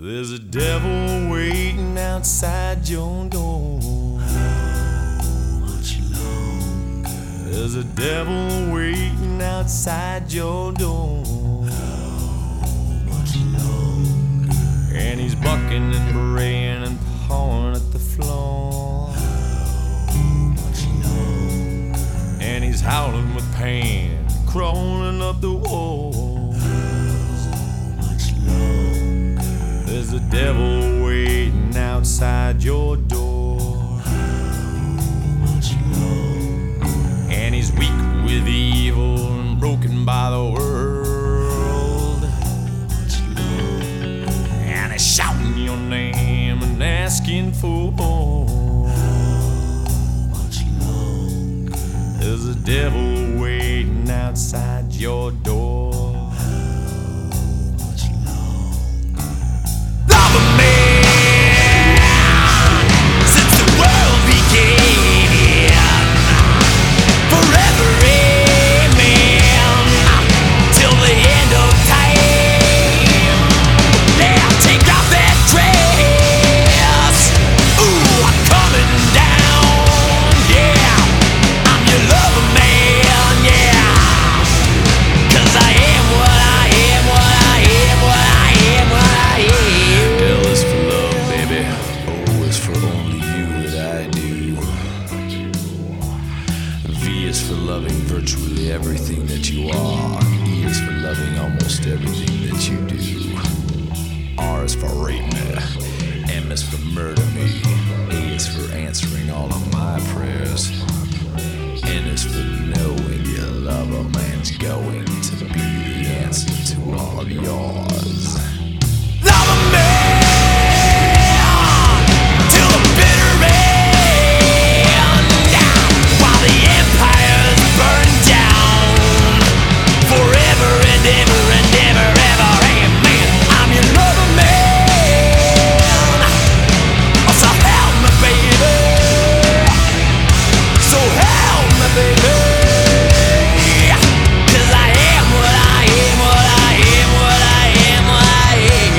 There's a devil waiting outside your door. How much longer? There's a devil waiting outside your door. How much longer? And he's bucking and braying and pawing at the floor. How much longer? And he's howling with pain, crawling up the wall. How much longer? There's a devil waiting outside your door. How much longer? And he's weak with evil and broken by the world. How much longer? And he's shouting your name and asking for more. How much longer? There's a devil waiting outside your door. How much longer? I'm a man since the world began. Forever amen till the end of time. Yeah, take off that dress. Ooh, I'm coming down. Yeah, I'm your lover man. Yeah, 'cause I am what I am, what I am, what I am, what I am. L is for love, baby. O is for only you that I do. V is for loving virtually everything that you are. E is for loving almost everything that you do. R is for rape me. M is for murder me. A is for answering all of my prayers. N is for knowing your lover man's going to be the answer to all of yours. I'm a man till the bitter end, while the empires burn down. Forever and ever and ever, ever, amen. I'm your lover man. Oh, so help me, baby. So help me, baby. 'Cause I am what I am, what I am, what I am, what I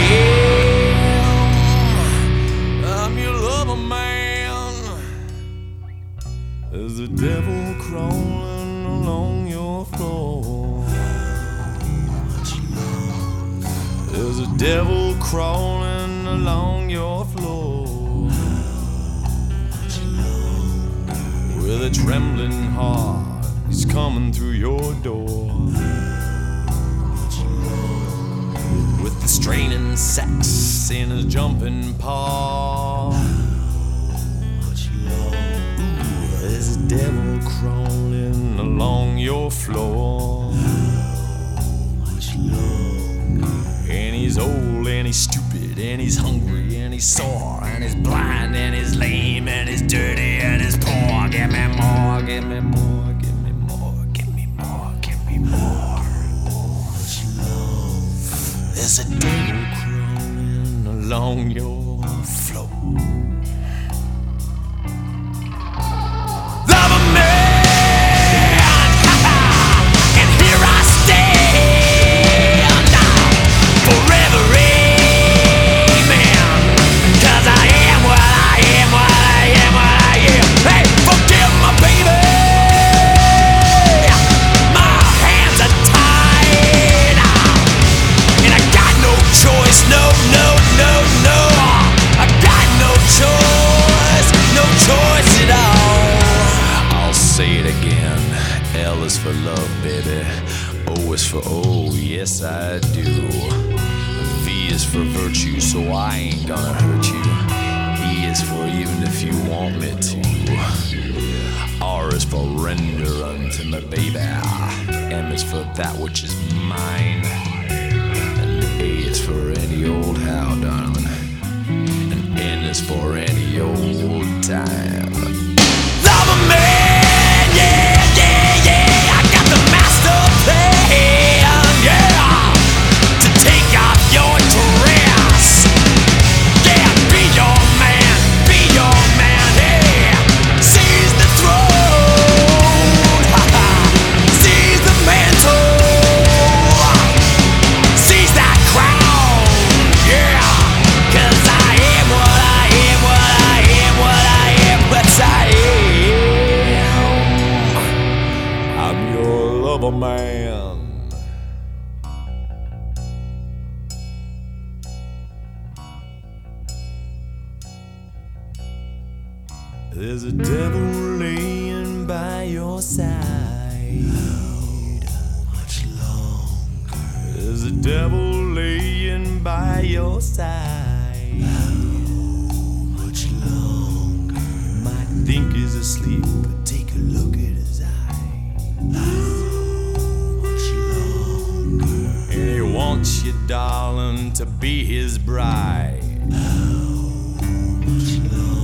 am. I'm your lover man. There's a devil crawling along your floor. How much longer? There's a devil crawling along your floor. How much longer? With a trembling heart, he's coming through your door. How much longer? With the straining sex in his jumping paw. How much longer? There's a devil crawling along your floor. How much longer? And he's old and he's stupid and he's hungry and he's sore and he's blind and he's lame and he's dirty and he's poor. Give me more, give me more, give me more, give me more, give me more. How much longer? There's a devil crawling along your floor. I'm a man, and here I stand, forever amen. 'Cause I am what I am, what I am, what I am. Hey, forgive my baby. My hands are tied, and I got no choice. No, no, no, no. I got no choice, no choice at all. I'll say it again. L is for love, baby. O is for oh, yes I do. V is for virtue, so I ain't gonna hurt you. E is for even if you want me to. R is for render unto me, baby. M is for that which is mine. And A is for any old how, darling. And N is for any old time. I'm a man, yeah, yeah, yeah. I got the master plan, yeah. To take off your dress. Yeah, be your man, yeah. Seize the throne, seize the mantle. of a man. There's a devil laying by your side. How much longer? There's a devil laying by your side. How much longer? You might think he's asleep, but take a look at his eye. How much longer? And he wants you, darling, to be his bride. How much longer?